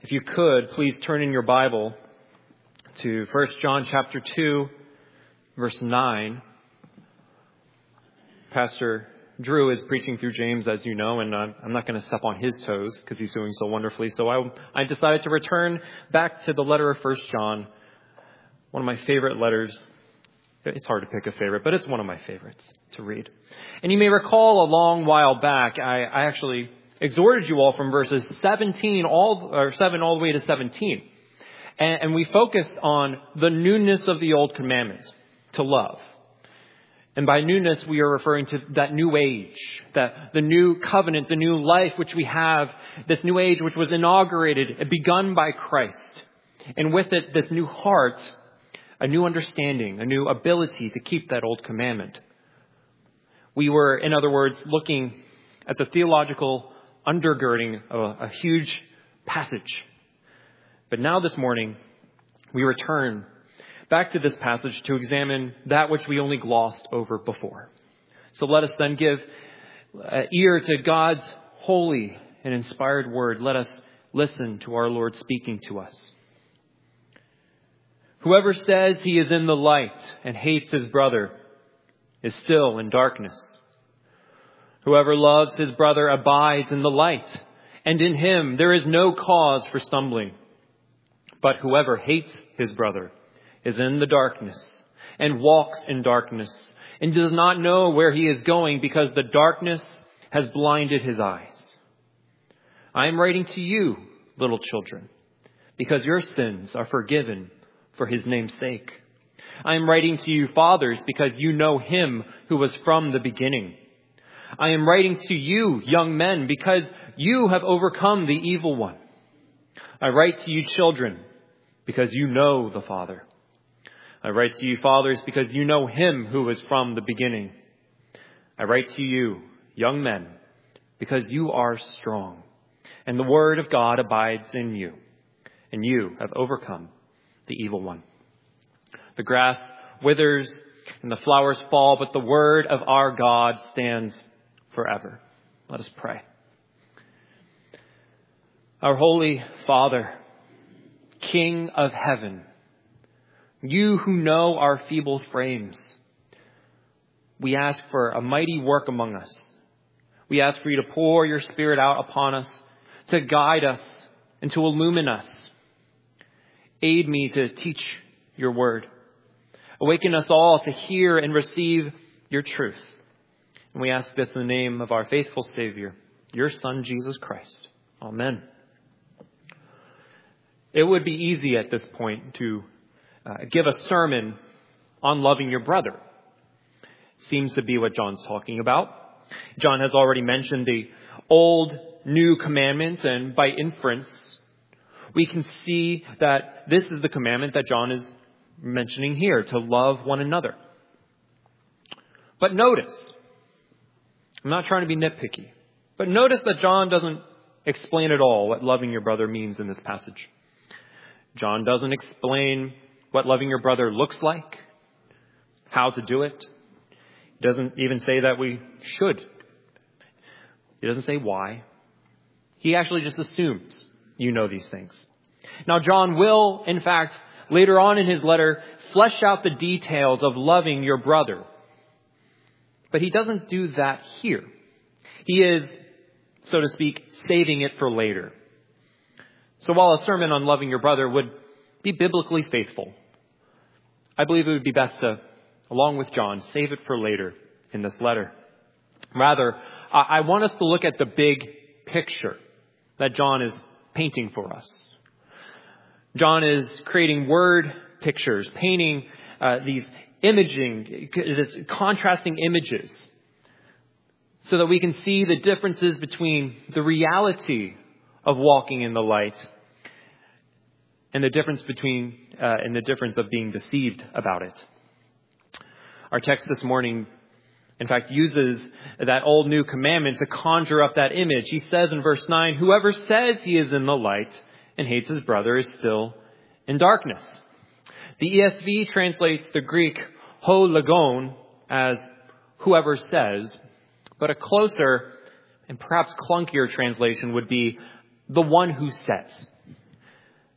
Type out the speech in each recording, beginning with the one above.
If you could, please turn in your Bible to 1 John chapter 2, verse 9. Pastor Drew is preaching through James, as you know, and I'm not going to step on his toes because he's doing so wonderfully. So I decided to return back to the letter of 1 John, one of my favorite letters. It's hard to pick a favorite, but it's one of my favorites to read. And you may recall a long while back, I actually exhorted you all from verses 7 all the way to 17. And we focused on the newness of the old commandment, to love. And by newness, we are referring to that new age, that the new covenant, the new life which we have, this new age which was inaugurated, begun by Christ. And with it, this new heart, a new understanding, a new ability to keep that old commandment. We were, in other words, looking at the theological undergirding of a huge passage. But now this morning, we return back to this passage to examine that which we only glossed over before. So let us then give ear to God's holy and inspired word. Let us listen to our Lord speaking to us. Whoever says he is in the light and hates his brother is still in darkness. Whoever loves his brother abides in the light, and in him there is no cause for stumbling. But whoever hates his brother is in the darkness and walks in darkness and does not know where he is going because the darkness has blinded his eyes. I am writing to you, little children, because your sins are forgiven for his name's sake. I am writing to you, fathers, because you know him who was from the beginning. I am writing to you, young men, because you have overcome the evil one. I write to you, children, because you know the Father. I write to you, fathers, because you know him who was from the beginning. I write to you, young men, because you are strong, and the word of God abides in you, and you have overcome the evil one. The grass withers and the flowers fall, but the word of our God stands forever. Let us pray. Our holy Father, King of heaven, you who know our feeble frames, we ask for a mighty work among us. We ask for you to pour your Spirit out upon us, to guide us and to illumine us. Aid me to teach your word. Awaken us all to hear and receive your truth. And we ask this in the name of our faithful Savior, your Son, Jesus Christ. Amen. It would be easy at this point to give a sermon on loving your brother. Seems to be what John's talking about. John has already mentioned the old, new commandments, and by inference, we can see that this is the commandment that John is mentioning here, to love one another. But notice, I'm not trying to be nitpicky, but notice that John doesn't explain at all what loving your brother means in this passage. John doesn't explain what loving your brother looks like, how to do it. He doesn't even say that we should. He doesn't say why. He actually just assumes you know these things. Now, John will, in fact, later on in his letter, flesh out the details of loving your brother. But he doesn't do that here. He is, so to speak, saving it for later. So while a sermon on loving your brother would be biblically faithful, I believe it would be best to, along with John, save it for later in this letter. Rather, I want us to look at the big picture that John is painting for us. John is creating word pictures, painting these contrasting images so that we can see the differences between the reality of walking in the light and the difference of being deceived about it. Our text this morning, in fact, uses that old new commandment to conjure up that image. He says in verse 9, whoever says he is in the light and hates his brother is still in darkness. The ESV translates the Greek ho logon as whoever says, but a closer and perhaps clunkier translation would be the one who says.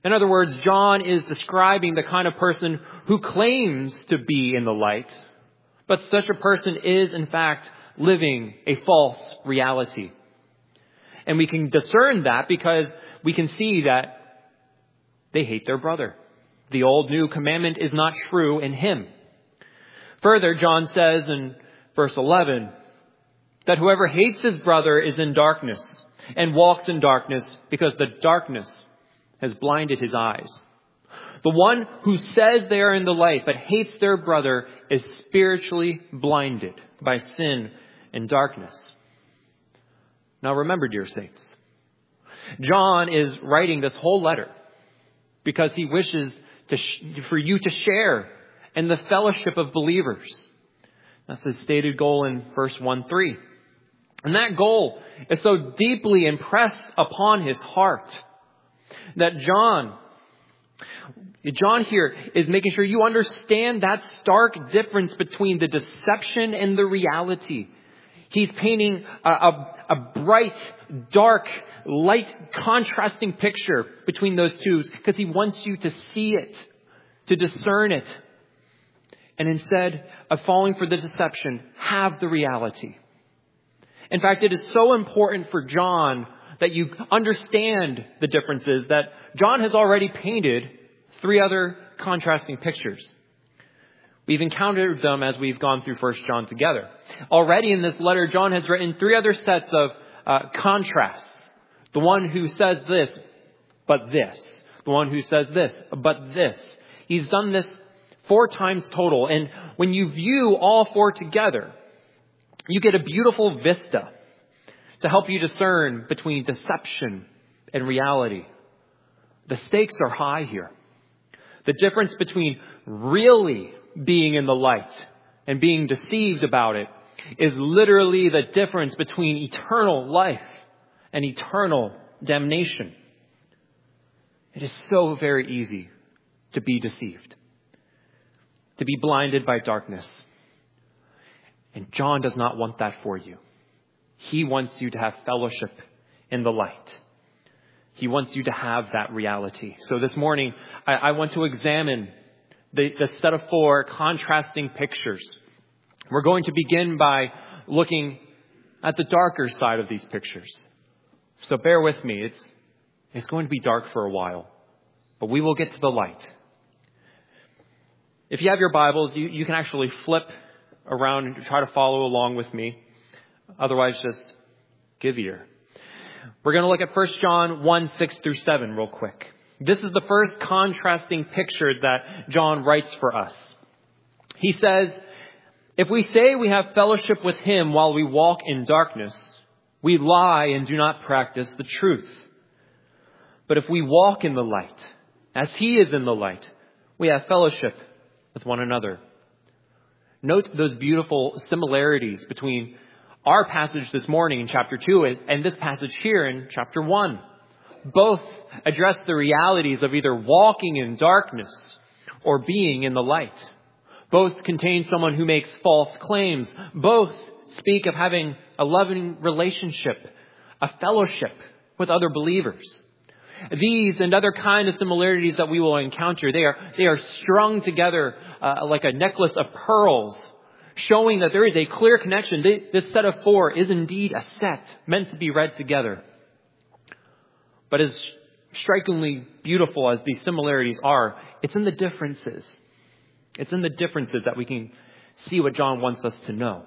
In other words, John is describing the kind of person who claims to be in the light, but such a person is, in fact, living a false reality. And we can discern that because we can see that they hate their brother. The old new commandment is not true in him. Further, John says in verse 11 that whoever hates his brother is in darkness and walks in darkness because the darkness has blinded his eyes. The one who says they are in the light but hates their brother is spiritually blinded by sin and darkness. Now remember, dear saints, John is writing this whole letter because he wishes for you to share in the fellowship of believers. That's his stated goal in verse 1-3. And that goal is so deeply impressed upon his heart that John here is making sure you understand that stark difference between the deception and the reality. He's painting a bright, dark, light, contrasting picture between those two because he wants you to see it, to discern it. And instead of falling for the deception, have the reality. In fact, it is so important for John that you understand the differences that John has already painted 3 other contrasting pictures. We've encountered them as we've gone through 1 John together. Already in this letter, John has written 3 other sets of contrasts. The one who says this, but this. The one who says this, but this. He's done this 4 times total. And when you view all 4 together, you get a beautiful vista to help you discern between deception and reality. The stakes are high here. The difference between really being in the light and being deceived about it is literally the difference between eternal life and eternal damnation. It is so very easy to be deceived, to be blinded by darkness. And John does not want that for you. He wants you to have fellowship in the light. He wants you to have that reality. So this morning, I want to examine the set of 4 contrasting pictures. We're going to begin by looking at the darker side of these pictures. So bear with me. It's going to be dark for a while, but we will get to the light. If you have your Bibles, you can actually flip around and try to follow along with me. Otherwise, just give ear. We're going to look at 1 John 1:6-7 real quick. This is the first contrasting picture that John writes for us. He says, if we say we have fellowship with him while we walk in darkness, we lie and do not practice the truth. But if we walk in the light, as he is in the light, we have fellowship with one another. Note those beautiful similarities between our passage this morning in chapter 2 and this passage here in chapter 1. Both address the realities of either walking in darkness or being in the light. Both contain someone who makes false claims. Both speak of having a loving relationship, a fellowship with other believers. These and other kind of similarities that we will encounter, they are strung together like a necklace of pearls, showing that there is a clear connection. This set of 4 is indeed a set meant to be read together. But as strikingly beautiful as these similarities are, it's in the differences. It's in the differences that we can see what John wants us to know.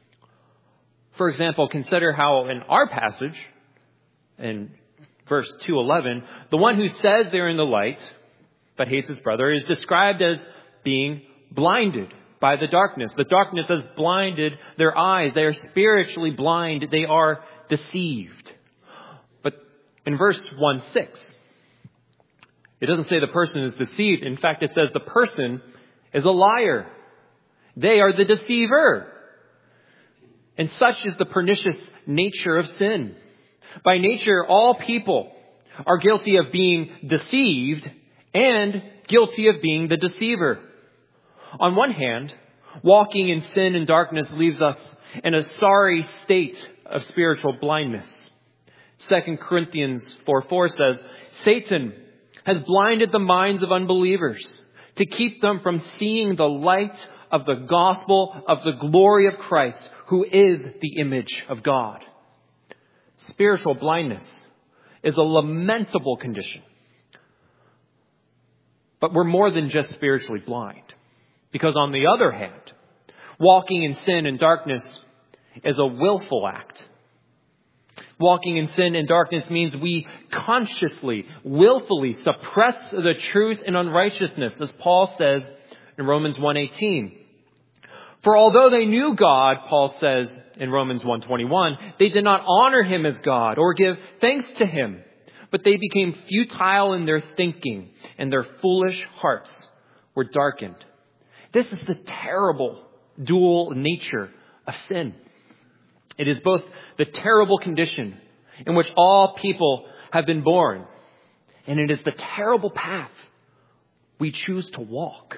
For example, consider how in our passage, in verse 2:11, the one who says they're in the light but hates his brother is described as being blinded by the darkness. The darkness has blinded their eyes. They are spiritually blind. They are deceived. But in verse 1:6, it doesn't say the person is deceived. In fact, it says the person is a liar. They are the deceiver. And such is the pernicious nature of sin. By nature, all people are guilty of being deceived and guilty of being the deceiver. On one hand, walking in sin and darkness leaves us in a sorry state of spiritual blindness. 2 Corinthians 4:4 says, Satan has blinded the minds of unbelievers to keep them from seeing the light of the gospel of the glory of Christ, who is the image of God. Spiritual blindness is a lamentable condition. But we're more than just spiritually blind. Because on the other hand, walking in sin and darkness is a willful act. Walking in sin and darkness means we consciously, willfully suppress the truth in unrighteousness, as Paul says in Romans 1:18. For although they knew God, Paul says in Romans 1:21, they did not honor him as God or give thanks to him, but they became futile in their thinking, and their foolish hearts were darkened. This is the terrible dual nature of sin. It is both the terrible condition in which all people have been born, and it is the terrible path we choose to walk.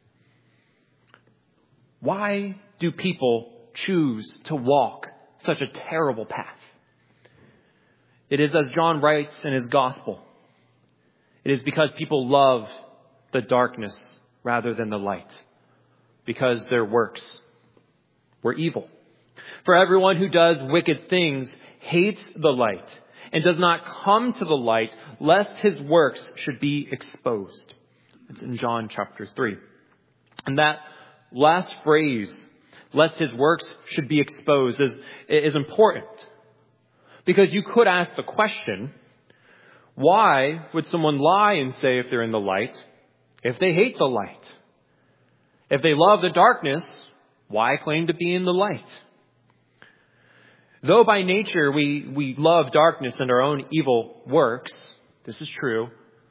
Why do people choose to walk such a terrible path? It is as John writes in his gospel. It is because people love the darkness rather than the light, because their works were evil. For everyone who does wicked things hates the light and does not come to the light, lest his works should be exposed. It's in John chapter 3. And that last phrase, lest his works should be exposed, is important. Because you could ask the question, why would someone lie and say if they're in the light, if they hate the light? If they love the darkness, why claim to be in the light? Though by nature we love darkness and our own evil works, this is true,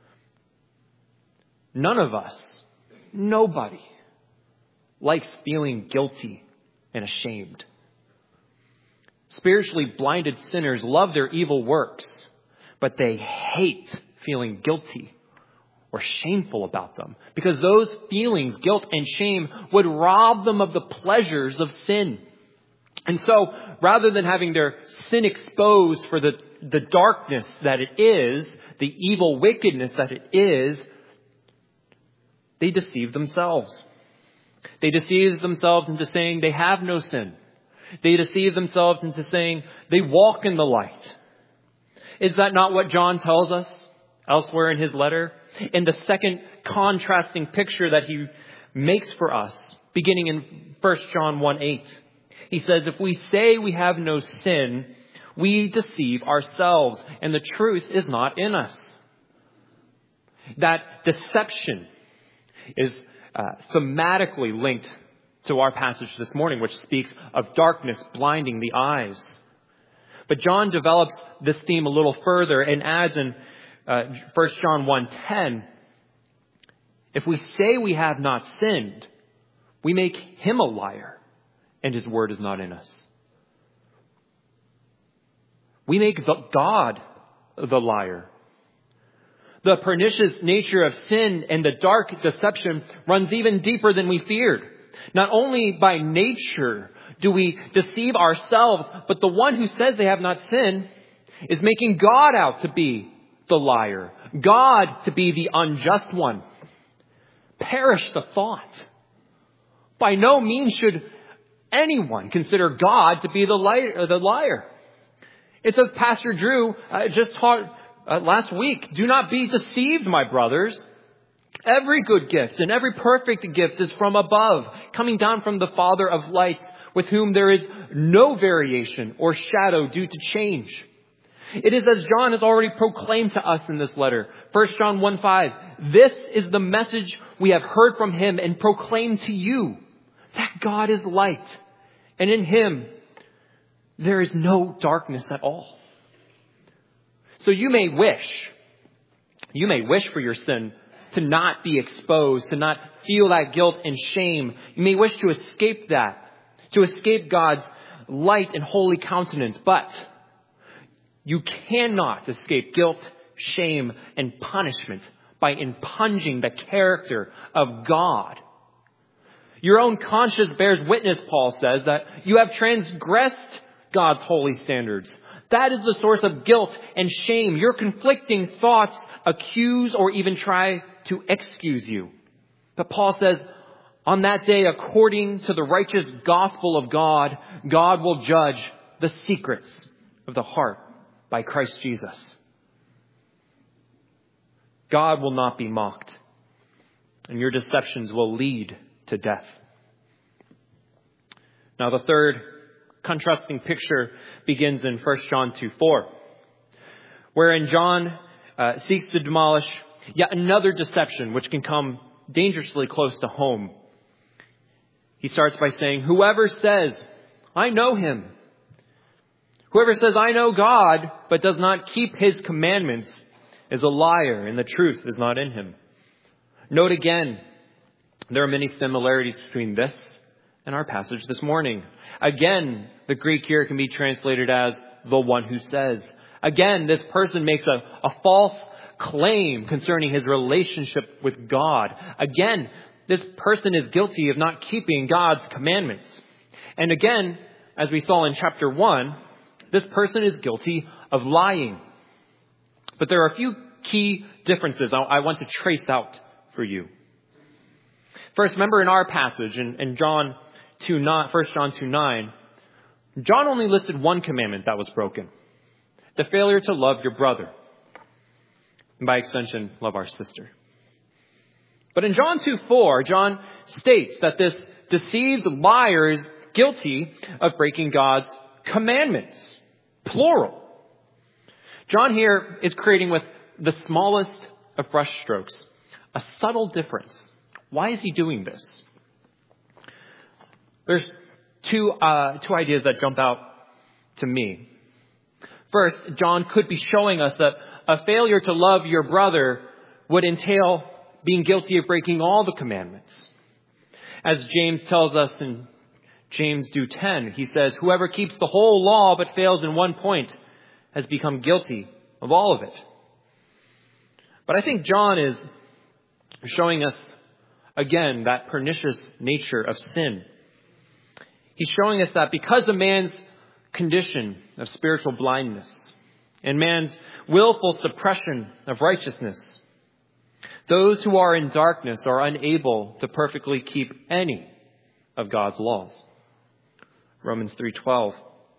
none of us, nobody, likes feeling guilty and ashamed. Spiritually blinded sinners love their evil works, but they hate feeling guilty or shameful about them, because those feelings, guilt and shame, would rob them of the pleasures of sin. And so, rather than having their sin exposed for the darkness that it is, the evil wickedness that it is, they deceive themselves. They deceive themselves into saying they have no sin. They deceive themselves into saying they walk in the light. Is that not what John tells us elsewhere in his letter? In the second contrasting picture that he makes for us, beginning in 1 John 1:8. He says, if we say we have no sin, we deceive ourselves, and the truth is not in us. That deception is thematically linked to our passage this morning, which speaks of darkness blinding the eyes. But John develops this theme a little further and adds in 1 John 1:10, if we say we have not sinned, we make him a liar, and his word is not in us. We make God the liar. The pernicious nature of sin and the dark deception runs even deeper than we feared. Not only by nature do we deceive ourselves, but the one who says they have not sinned is making God out to be the liar, God to be the unjust one. Perish the thought. By no means should anyone consider God to be the liar. It's as Pastor Drew just taught last week. Do not be deceived, my brothers. Every good gift and every perfect gift is from above, coming down from the Father of lights, with whom there is no variation or shadow due to change. It is as John has already proclaimed to us in this letter. 1 John 1:5. This is the message we have heard from him and proclaimed to you, that God is light, and in him there is no darkness at all. So you may wish for your sin to not be exposed, to not feel that guilt and shame. You may wish to escape that, to escape God's light and holy countenance, but you cannot escape guilt, shame, and punishment by impugning the character of God. Your own conscience bears witness, Paul says, that you have transgressed God's holy standards. That is the source of guilt and shame, your conflicting thoughts accuse or even try to excuse you. But Paul says, on that day, according to the righteous gospel of God, God will judge the secrets of the heart by Christ Jesus. God will not be mocked, and your deceptions will lead to death. Now, the third contrasting picture begins in 1 John 2:4, wherein John seeks to demolish yet another deception which can come dangerously close to home. He starts by saying, whoever says, I know him, whoever says, I know God, but does not keep his commandments is a liar, and the truth is not in him. Note again, there are many similarities between this and our passage this morning. Again, the Greek here can be translated as the one who says. Again, this person makes a false claim concerning his relationship with God. Again, this person is guilty of not keeping God's commandments. And again, as we saw in chapter 1, this person is guilty of lying. But there are a few key differences I want to trace out for you. First, remember in our passage in 1 John 2:9, John only listed one commandment that was broken: the failure to love your brother. And by extension, love our sister. But in John 2:4, John states that this deceived liar is guilty of breaking God's commandments. Plural. John here is creating with the smallest of brushstrokes a subtle difference. Why is he doing this? There's two ideas that jump out to me. First, John could be showing us that a failure to love your brother would entail being guilty of breaking all the commandments. As James tells us in James 2:10, he says, whoever keeps the whole law but fails in one point has become guilty of all of it. But I think John is showing us, again, that pernicious nature of sin. He's showing us that because of man's condition of spiritual blindness and man's willful suppression of righteousness, those who are in darkness are unable to perfectly keep any of God's laws. Romans 3:12.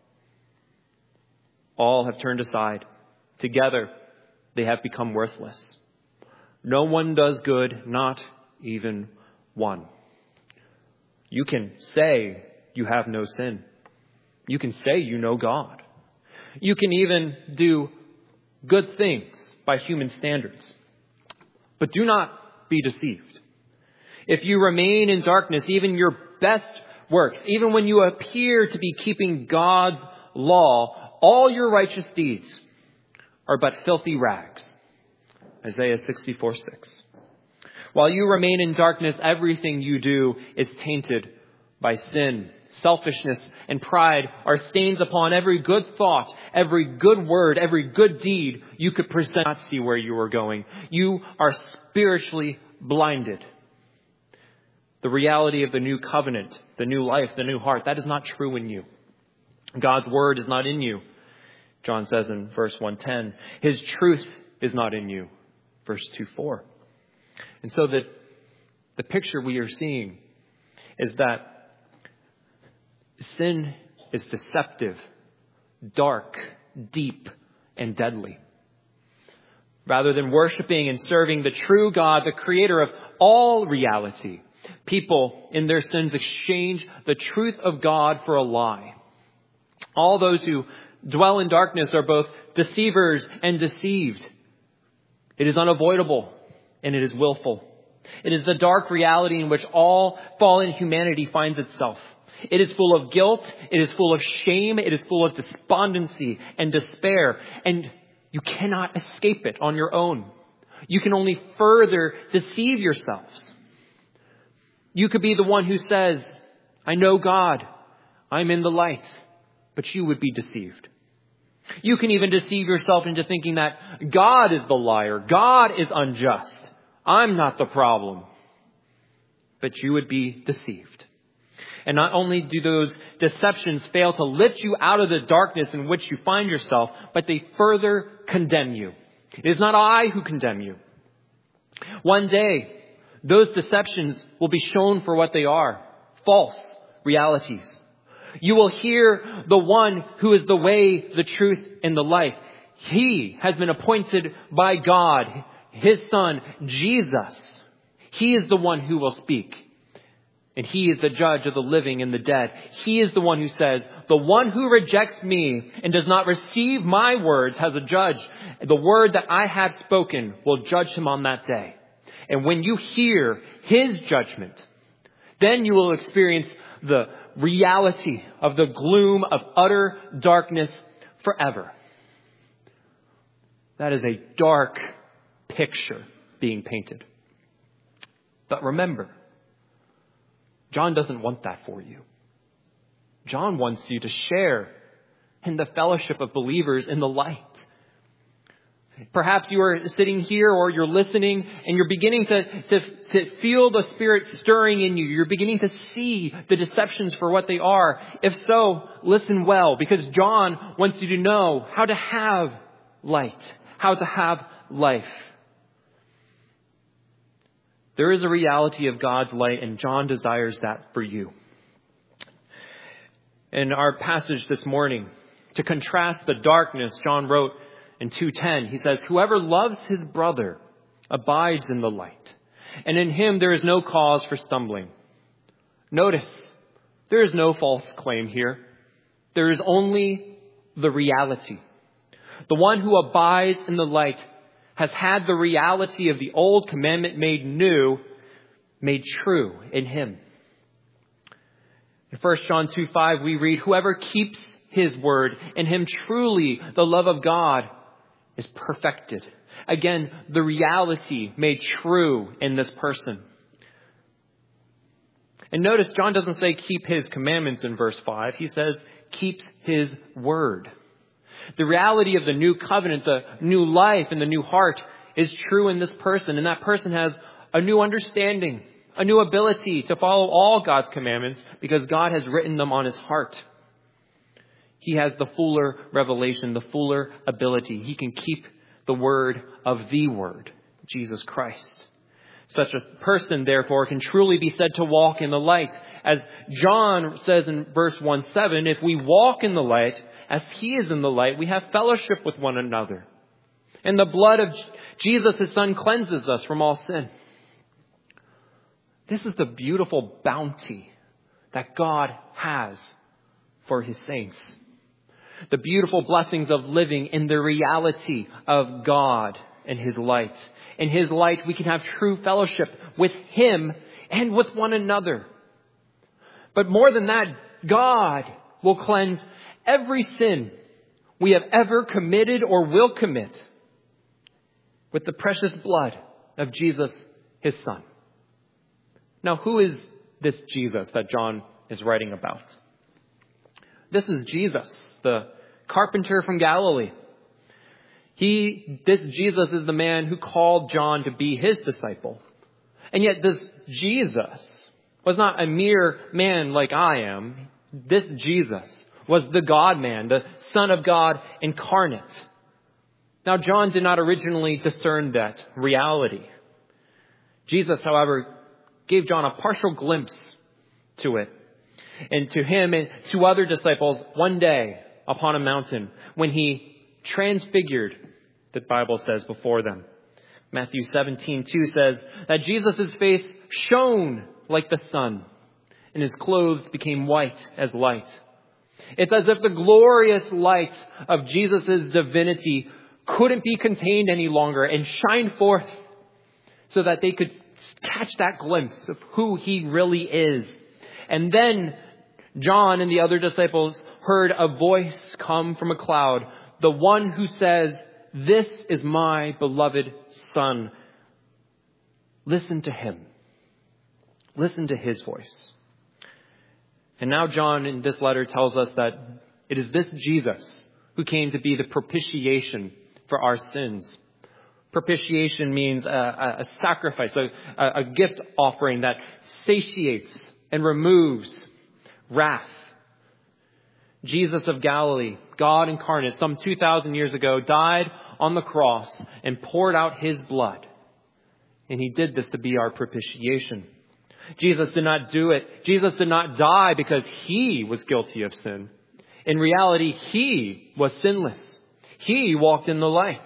All have turned aside. Together they have become worthless. No one does good, not even one. You can say you have no sin. You can say you know God. You can even do good things by human standards. But do not be deceived. If you remain in darkness, even your best works, even when you appear to be keeping God's law, all your righteous deeds are but filthy rags. Isaiah 64:6. While you remain in darkness, everything you do is tainted by sin. Selfishness and pride are stains upon every good thought, every good word, every good deed you could present. Not see where you are going. You are spiritually blinded. The reality of the new covenant, the new life, the new heart, that is not true in you. God's word is not in you, John says in verse 1:10. His truth is not in you, verse 2:4. And so the picture we are seeing is that sin is deceptive, dark, deep, and deadly. Rather than worshiping and serving the true God, the creator of all reality, people in their sins exchange the truth of God for a lie. All those who dwell in darkness are both deceivers and deceived. It is unavoidable and it is willful. It is the dark reality in which all fallen humanity finds itself. It is full of guilt. It is full of shame. It is full of despondency and despair. And you cannot escape it on your own. You can only further deceive yourselves. You could be the one who says, I know God. I'm in the light. But you would be deceived. You can even deceive yourself into thinking that God is the liar. God is unjust. I'm not the problem. But you would be deceived. And not only do those deceptions fail to lift you out of the darkness in which you find yourself, but they further condemn you. It is not I who condemn you. One day, those deceptions will be shown for what they are, false realities. You will hear the one who is the way, the truth, and the life. He has been appointed by God, His Son, Jesus. He is the one who will speak. And He is the judge of the living and the dead. He is the one who says, the one who rejects me and does not receive my words has a judge. The word that I have spoken will judge him on that day. And when you hear His judgment, then you will experience the reality of the gloom of utter darkness forever. That is a dark picture being painted. But remember, John doesn't want that for you. John wants you to share in the fellowship of believers in the light. Perhaps you are sitting here or you're listening and you're beginning to feel the Spirit stirring in you. You're beginning to see the deceptions for what they are. If so, listen well, because John wants you to know how to have light, how to have life. There is a reality of God's light, and John desires that for you. In our passage this morning, to contrast the darkness, John wrote in 2:10, he says, whoever loves his brother abides in the light, and in him there is no cause for stumbling. Notice, there is no false claim here. There is only the reality. The one who abides in the light has had the reality of the old commandment made new, made true in him. In 1 John 2:5 we read, whoever keeps his word, in him truly the love of God is perfected. Again, the reality made true in this person. And notice John doesn't say keep his commandments in verse 5. He says keeps his word. The reality of the new covenant, the new life and the new heart is true in this person. And that person has a new understanding, a new ability to follow all God's commandments because God has written them on his heart. He has the fuller revelation, the fuller ability. He can keep the word of the word, Jesus Christ. Such a person, therefore, can truly be said to walk in the light. As John says in verse 1:7, if we walk in the light, as he is in the light, we have fellowship with one another. And the blood of Jesus, his son, cleanses us from all sin. This is the beautiful bounty that God has for his saints. The beautiful blessings of living in the reality of God and his light. In his light, we can have true fellowship with him and with one another. But more than that, God will cleanse every sin we have ever committed or will commit with the precious blood of Jesus, his son. Now, who is this Jesus that John is writing about? This is Jesus, the carpenter from Galilee. This Jesus is the man who called John to be his disciple. And yet this Jesus was not a mere man like I am. This Jesus was the God-man, the Son of God incarnate. Now, John did not originally discern that reality. Jesus, however, gave John a partial glimpse to it. And to him and to other disciples one day upon a mountain when he transfigured, the Bible says, before them. Matthew 17:2 says that Jesus' face shone like the sun and his clothes became white as light. It's as if the glorious light of Jesus' divinity couldn't be contained any longer and shine forth so that they could catch that glimpse of who he really is. And then John and the other disciples heard a voice come from a cloud, the one who says, "This is my beloved Son. Listen to him." Listen to his voice. And now John in this letter tells us that it is this Jesus who came to be the propitiation for our sins. Propitiation means a sacrifice, a gift offering that satiates and removes wrath. Jesus of Galilee, God incarnate, some 2,000 years ago, died on the cross and poured out his blood. And he did this to be our propitiation. Jesus did not do it. Jesus did not die because he was guilty of sin. In reality, he was sinless. He walked in the light.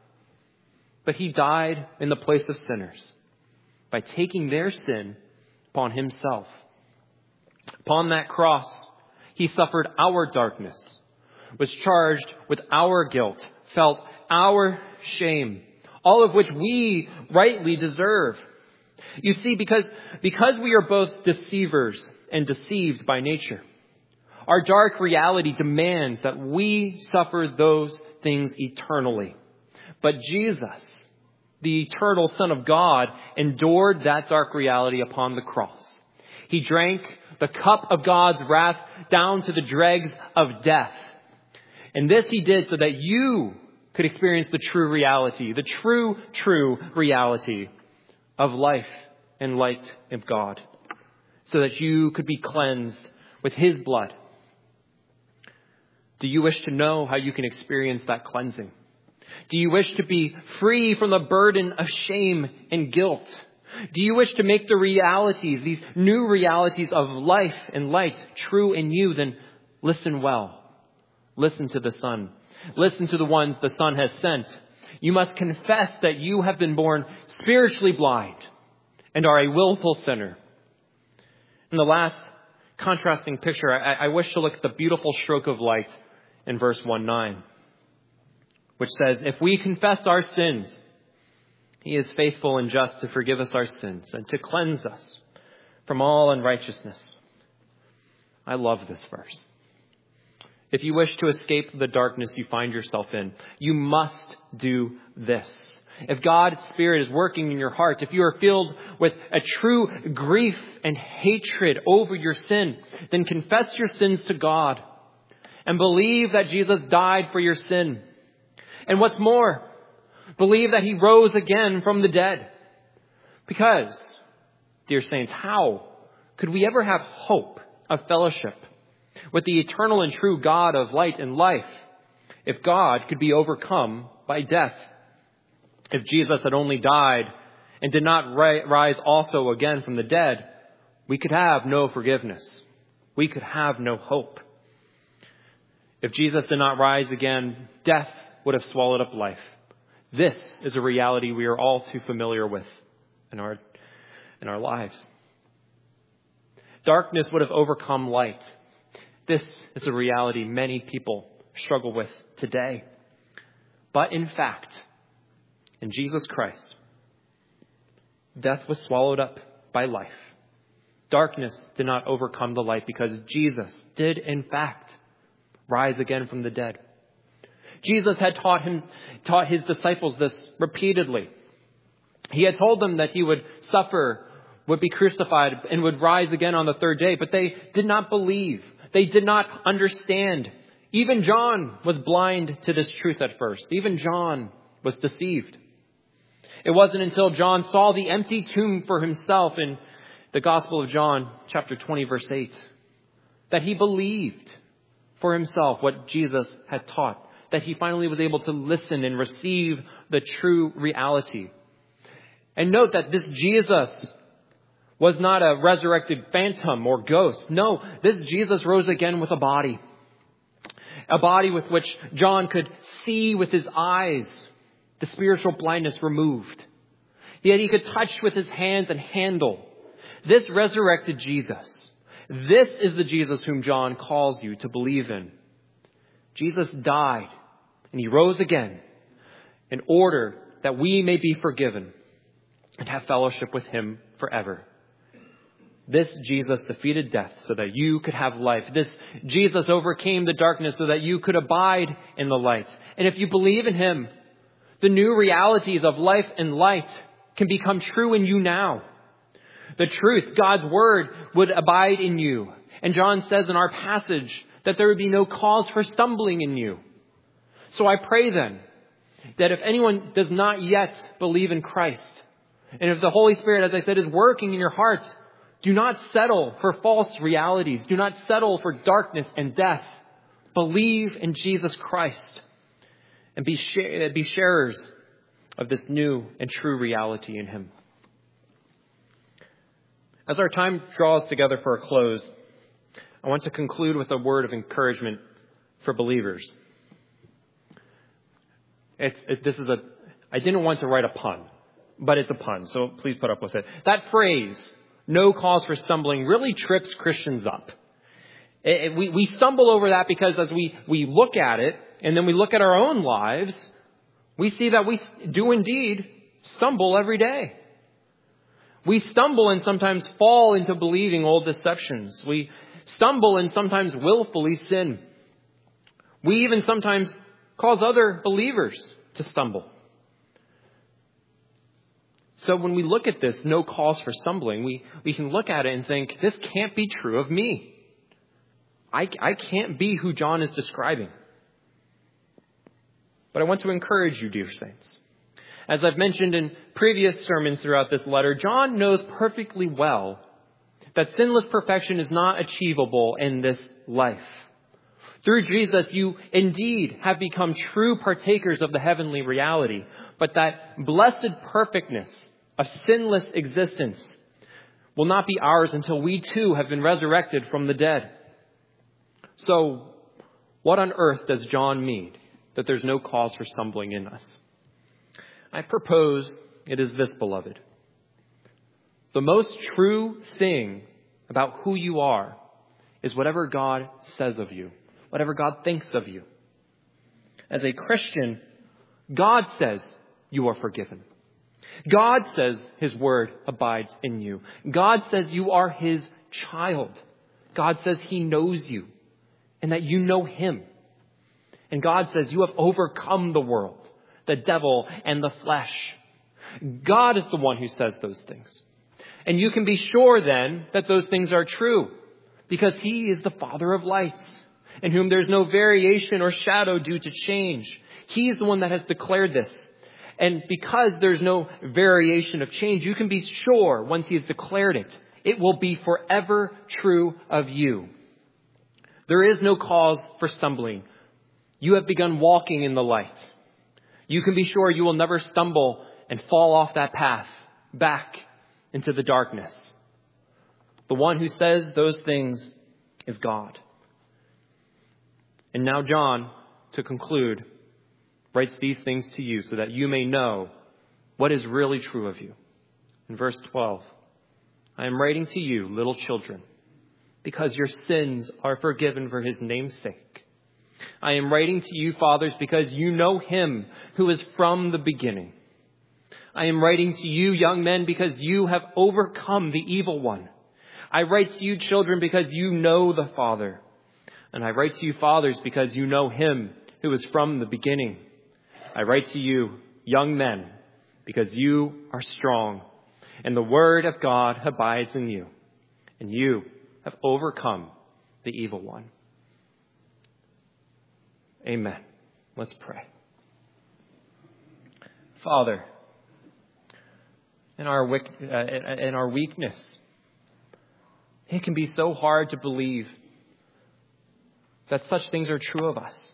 But he died in the place of sinners by taking their sin upon himself. Upon that cross, he suffered our darkness, was charged with our guilt, felt our shame, all of which we rightly deserve. You see, because we are both deceivers and deceived by nature, our dark reality demands that we suffer those things eternally. But Jesus, the eternal Son of God, endured that dark reality upon the cross. He drank the cup of God's wrath down to the dregs of death. And this he did so that you could experience the true reality, the true reality of life and light of God, so that you could be cleansed with his blood. Do you wish to know how you can experience that cleansing? Do you wish to be free from the burden of shame and guilt? Do you wish to make the realities, these new realities of life and light, true in you? Then listen well. Listen to the Son. Listen to the ones the Son has sent. You must confess that you have been born spiritually blind and are a willful sinner. In the last contrasting picture, I wish to look at the beautiful stroke of light in verse 1:9, which says, if we confess our sins, he is faithful and just to forgive us our sins and to cleanse us from all unrighteousness. I love this verse. If you wish to escape the darkness you find yourself in, you must do this. If God's Spirit is working in your heart, if you are filled with a true grief and hatred over your sin, then confess your sins to God and believe that Jesus died for your sin. And what's more, believe that he rose again from the dead. Because, dear saints, how could we ever have hope of fellowship with the eternal and true God of light and life if God could be overcome by death? If Jesus had only died and did not rise also again from the dead, we could have no forgiveness. We could have no hope. If Jesus did not rise again, death would have swallowed up life. This is a reality we are all too familiar with in our lives. Darkness would have overcome light. This is a reality many people struggle with today. But in fact, in Jesus Christ, death was swallowed up by life. Darkness did not overcome the light because Jesus did in fact rise again from the dead. Jesus had taught his disciples this repeatedly. He had told them that he would suffer, would be crucified, and would rise again on the third day, but they did not believe. They did not understand. Even John was blind to this truth at first. Even John was deceived. It wasn't until John saw the empty tomb for himself in the Gospel of John, chapter 20, verse 8, that he believed for himself what Jesus had taught, that he finally was able to listen and receive the true reality. And note that this Jesus was not a resurrected phantom or ghost. No, this Jesus rose again with a body with which John could see with his eyes, the spiritual blindness removed. Yet he could touch with his hands and handle. This resurrected Jesus. This is the Jesus whom John calls you to believe in. Jesus died and he rose again in order that we may be forgiven and have fellowship with him forever. This Jesus defeated death so that you could have life. This Jesus overcame the darkness so that you could abide in the light. And if you believe in him, the new realities of life and light can become true in you now. The truth, God's word, would abide in you. And John says in our passage that there would be no cause for stumbling in you. So I pray then that if anyone does not yet believe in Christ, and if the Holy Spirit, as I said, is working in your heart, do not settle for false realities. Do not settle for darkness and death. Believe in Jesus Christ. and be sharers of this new and true reality in him. As our time draws together for a close, I want to conclude with a word of encouragement for believers. I didn't want to write a pun, but it's a pun, so please put up with it. That phrase, no cause for stumbling, really trips Christians up. We stumble over that because as we look at it, and then we look at our own lives, we see that we do indeed stumble every day. We stumble and sometimes fall into believing old deceptions. We stumble and sometimes willfully sin. We even sometimes cause other believers to stumble. So when we look at this, no cause for stumbling, we can look at it and think, this can't be true of me. I can't be who John is describing. But I want to encourage you, dear saints. As I've mentioned in previous sermons throughout this letter, John knows perfectly well that sinless perfection is not achievable in this life. Through Jesus, you indeed have become true partakers of the heavenly reality, but that blessed perfectness of sinless existence will not be ours until we too have been resurrected from the dead. So, what on earth does John mean that there's no cause for stumbling in us? I propose it is this, beloved. The most true thing about who you are is whatever God says of you, whatever God thinks of you. As a Christian, God says you are forgiven. God says his word abides in you. God says you are his child. God says he knows you and that you know him. And God says you have overcome the world, the devil, and the flesh. God is the one who says those things. And you can be sure then that those things are true because he is the Father of lights in whom there's no variation or shadow due to change. He is the one that has declared this. And because there's no variation of change, you can be sure once he has declared it, it will be forever true of you. There is no cause for stumbling. You have begun walking in the light. You can be sure you will never stumble and fall off that path back into the darkness. The one who says those things is God. And now John, to conclude, writes these things to you so that you may know what is really true of you. In verse 12, I am writing to you, little children, because your sins are forgiven for his name's sake. I am writing to you, fathers, because you know him who is from the beginning. I am writing to you, young men, because you have overcome the evil one. I write to you, children, because you know the Father. And I write to you, fathers, because you know him who is from the beginning. I write to you, young men, because you are strong, and the word of God abides in you, and you have overcome the evil one. Amen. Let's pray. Father, in our weakness, it can be so hard to believe that such things are true of us.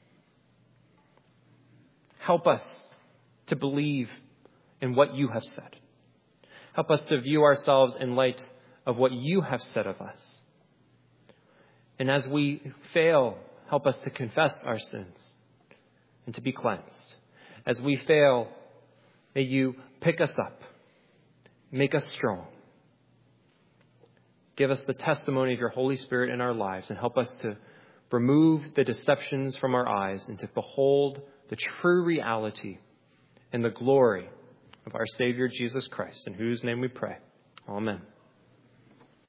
Help us to believe in what you have said. Help us to view ourselves in light of what you have said of us. And as we fail, help us to confess our sins and to be cleansed. As we fail, may you pick us up, make us strong. Give us the testimony of your Holy Spirit in our lives and help us to remove the deceptions from our eyes and to behold the true reality and the glory of our Savior Jesus Christ, in whose name we pray. Amen.